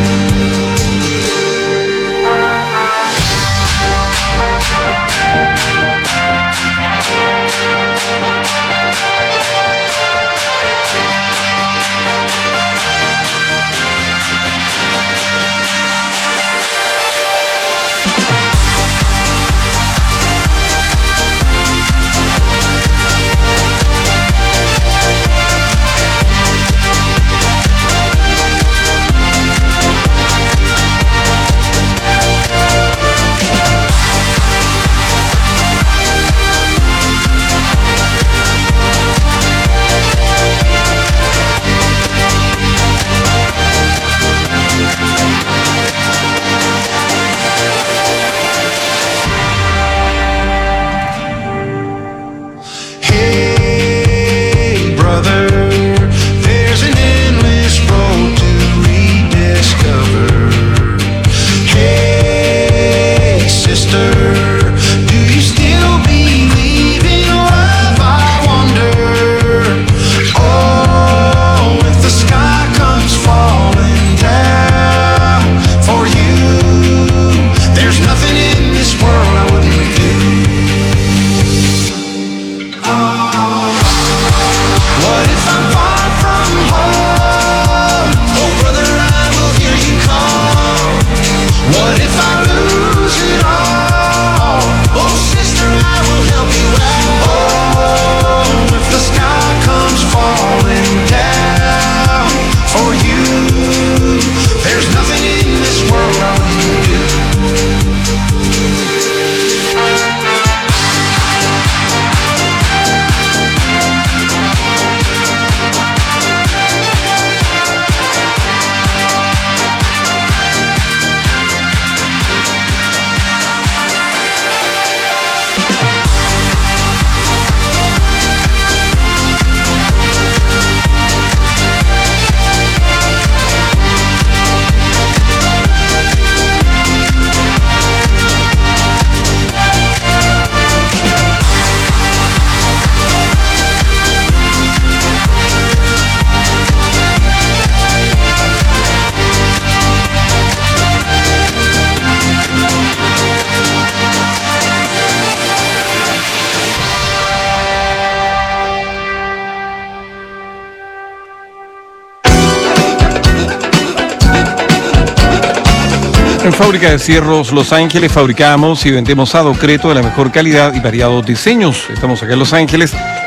S20: En Fábrica de Cierros Los Ángeles fabricamos y vendemos adocreto de la mejor calidad y variados diseños. Estamos acá en Los Ángeles,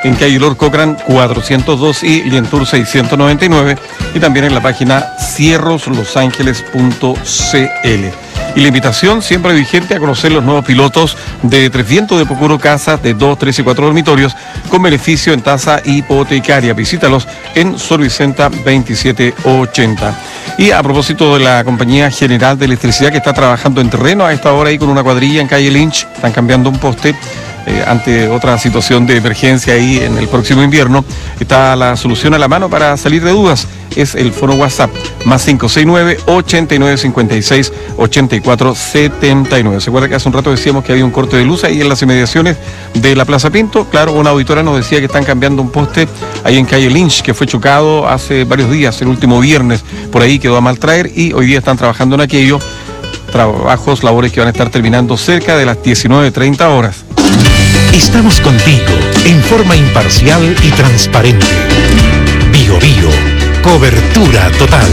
S20: en calle Lord Cochrane cuatrocientos dos y Lientour seiscientos noventa y nueve, y también en la página cierros los ángeles punto c l. Y la invitación siempre vigente a conocer los nuevos pilotos de Tres Vientos de Pocuro, casas de dos, tres y cuatro dormitorios con beneficio en tasa hipotecaria. Visítalos en Sor Vicenta veintisiete ochenta. Y a propósito de la Compañía General de Electricidad, que está trabajando en terreno a esta hora ahí con una cuadrilla en calle Lynch, están cambiando un poste. Eh, ante otra situación de emergencia ahí en el próximo invierno, está la solución a la mano para salir de dudas. Es el foro WhatsApp más cinco seis nueve, ochenta y nueve cincuenta y seis, ochenta y cuatro setenta y nueve. ¿Se acuerda que hace un rato decíamos que había un corte de luz ahí en las inmediaciones de la Plaza Pinto? Claro, una auditora nos decía que están cambiando un poste ahí en calle Lynch, que fue chocado hace varios días, el último viernes, por ahí quedó a mal traer, y hoy día están trabajando en aquello. Trabajos, labores que van a estar terminando cerca de las diecinueve treinta horas.
S1: Estamos contigo en forma imparcial y transparente. Bio Bio, cobertura total.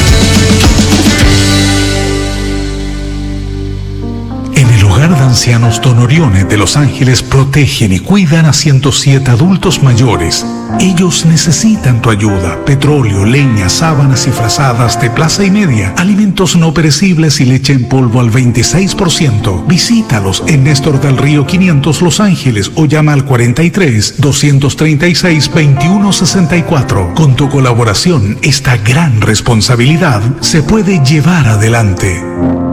S1: En el hogar de ancianos Don Orione de Los Ángeles protegen y cuidan a ciento siete adultos mayores. Ellos necesitan tu ayuda: petróleo, leña, sábanas y frazadas de plaza y media, alimentos no perecibles y leche en polvo al veintiséis por ciento. Visítalos en Néstor del Río quinientos Los Ángeles o llama al cuarenta y tres, doscientos treinta y seis, veintiuno sesenta y cuatro. Con tu colaboración, esta gran responsabilidad se puede llevar adelante.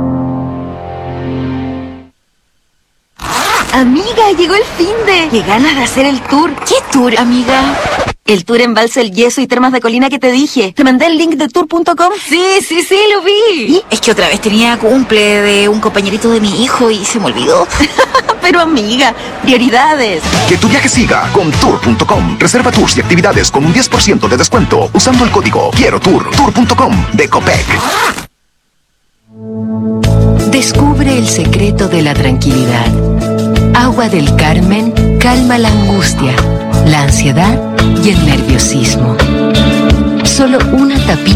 S10: Amiga, llegó el finde. Qué ganas de hacer el tour.
S23: ¿Qué tour, amiga?
S10: El tour Embalse El Yeso y Termas de Colina que te dije. Te mandé el link de tour punto com.
S23: Sí, sí, sí, lo vi. ¿Y? Es que otra vez tenía cumple de un compañerito de mi hijo y se me olvidó.
S10: Pero amiga, prioridades.
S17: Que tu viaje siga con tour punto com. Reserva tours y actividades con un diez por ciento de descuento usando el código Quiero Tour. tour punto com de Copec.
S7: Descubre el secreto de la tranquilidad. Agua del Carmen calma la angustia, la ansiedad y el nerviosismo. Solo una tapita